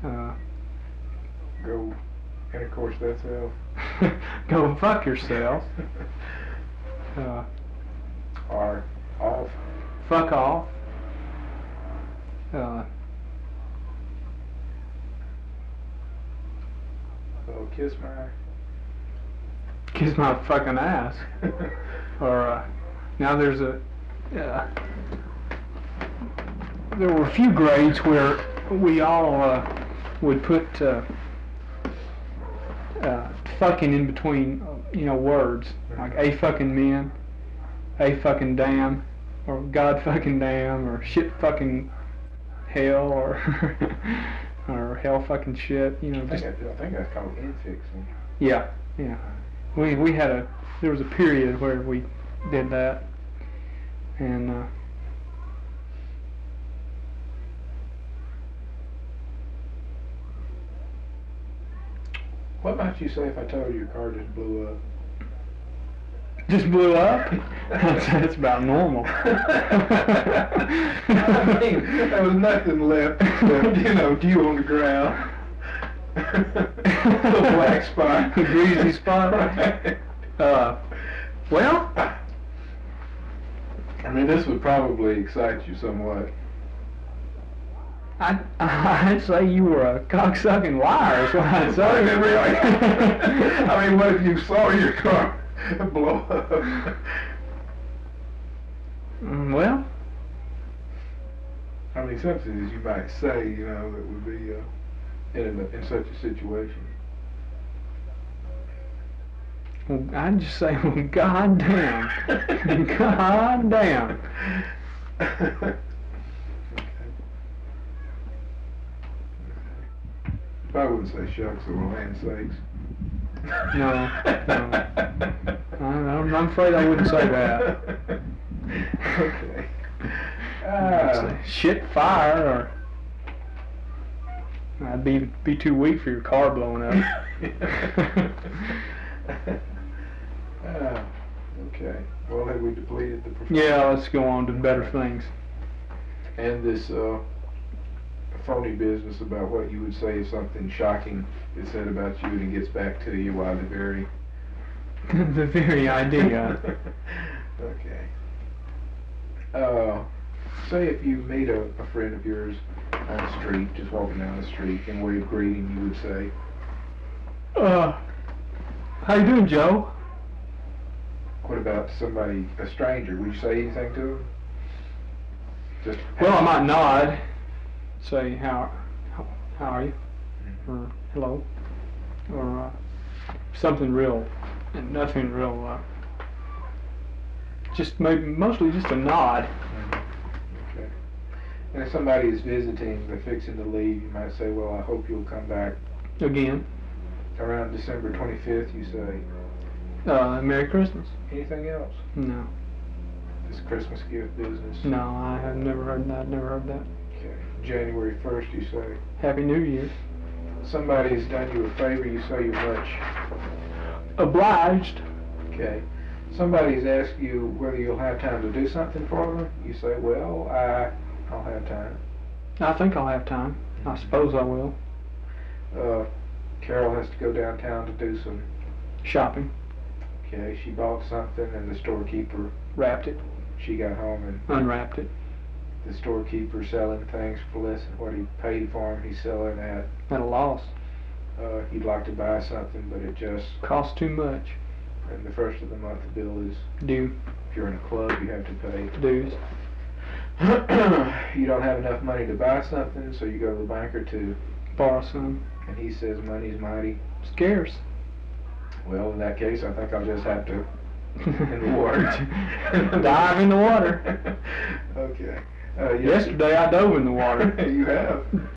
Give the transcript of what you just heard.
Go intercourse that self. Go fuck yourself. Or off. Fuck off. So kiss my fucking ass. Or now there's there were a few grades where we all would put fucking in between, words, like a fucking man, a fucking damn, or god fucking damn, or shit fucking hell, or or hell fucking shit. I think that's called infixing. Yeah. We had there was a period where we did that, and what might you say if I told you your car just blew up? just blew up? That's about normal. I mean, there was nothing left except, dew on the ground. A black spot. A greasy spot. Right. Well, I mean, this would probably excite you somewhat. I'd say you were a cocksucking liar, is what I'd say. I mean, what if you saw your car blow up? Well, I mean, something that you might say, that would be in such a situation. well, I'd just say, well, god damn. God damn. I wouldn't say shucks or land sakes. No. I'm afraid I wouldn't say that. Okay. I'd say shit fire, or I'd be too weak for your car blowing up. Okay. Well, have we depleted the performance? Yeah, let's go on to better things. And this phony business about what you would say if something shocking is said about you and it gets back to you while the very the very idea. Okay. Say if you meet a friend of yours on the street, just walking down the street, in way of greeting, you would say, how you doing, Joe? what about somebody, a stranger? Would you say anything to them? Just Well, I might nod, say how are you, or hello, or something real, and nothing real. Just mostly just a nod. Okay. And if somebody is visiting, they're fixing to leave, you might say, well, I hope you'll come back. Again. Around December 25th, you say. Merry Christmas. Anything else? No. This Christmas gift business? No, I have never heard that. Never heard that. Okay. January 1st, you say. Happy New Year. Somebody's done you a favor, you say you're much obliged. Okay. Somebody's asked you whether you'll have time to do something for them. You say, well, I'll have time. I think I'll have time. I suppose I will. Carol has to go downtown to do some shopping. Okay, she bought something and the storekeeper wrapped it. She got home and unwrapped it. The storekeeper selling things for less than what he paid for them. He's selling at a loss. He'd like to buy something, but it just costs too much. And the first of the month, the bill is due. If you're in a club, you have to pay dues. You don't have enough money to buy something, so you go to the banker to borrow some. And he says money's mighty scarce. Well, in that case, I think I'll just have to in the water. Dive in the water. Okay. Yesterday I dove in the water. You have.